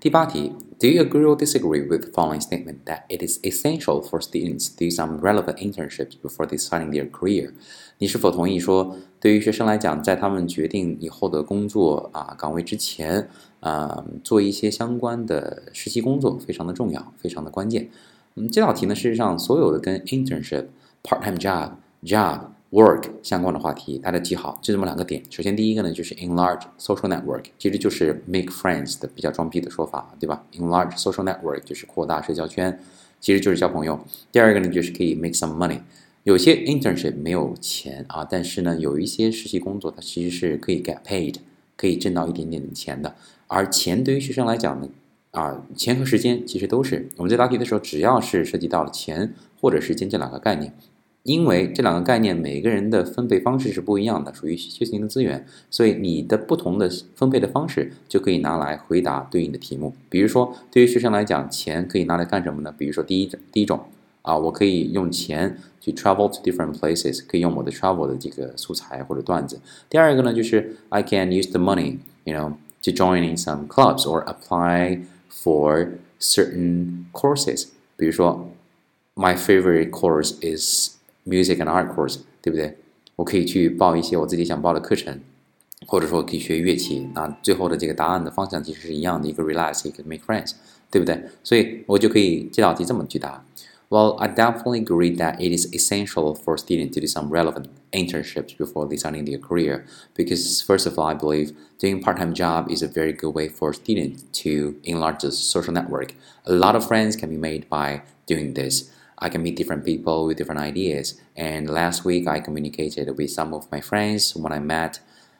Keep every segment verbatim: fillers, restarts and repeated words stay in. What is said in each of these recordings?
第八题 Do you agree or disagree with the following statement that it is essential for students to do some relevant internships before deciding their career? 你是否同意说，对于学生来讲，在他们决定以后的工作啊岗位之前，啊做一些相关的实习工作非常的重要，非常的关键。嗯，这道题呢，事实上所有的跟 internship、part-time job、job、work 相关的话题，它的记好就这么两个点。首先第一个呢，就是 enlarge social network， 其实就是 make friends 的比较装逼的说法，对吧 ？enlarge social network 就是扩大社交圈，其实就是交朋友。第二个呢，就是可以 make some money。有些 internship 没有钱啊，但是呢，有一些实习工作它其实是可以 get paid， 可以挣到一点点的钱的。而钱对于学生来讲呢，啊，钱和时间其实都是我们在答题的时候，只要是涉及到了钱或者时间这两个概念，因为这两个概念每个人的分配方式是不一样的，属于稀缺型的资源，所以你的不同的分配的方式就可以拿来回答对应的题目。比如说，对于学生来讲，钱可以拿来干什么呢？比如说第一第一种啊，我可以用钱去 travel to different places， 可以用我的 travel 的这个素材或者段子。第二个呢，就是 I can use the money, you know, to join in some clubs or apply for certain courses. 比如说 My favorite course is music and art course， 对不对？我可以去报一些我自己想报的课程，或者说可以学乐器。那最后的这个答案的方向其实是一样的，一个 relax， 一个 make friends， 对不对？所以我就可以这道题这么去答。Well, I definitely agree that it is essential for students to do some relevant internships before deciding their career. Because first of all, I believe doing part-time job is a very good way for students to enlarge the social network. A lot of friends can be made by doing this. I can meet different people with different ideas. And last week, I communicated with some of my friends when I met.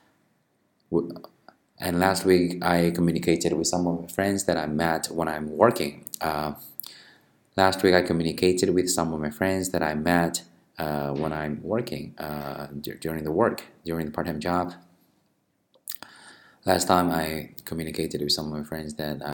And last week, I communicated with some of my friends that I met when I'm working. Uh, Last week, I communicated with some of my friends that I met uh, when I'm working uh, d- during the work, during the part-time job. Last time, I communicated with some of my friends that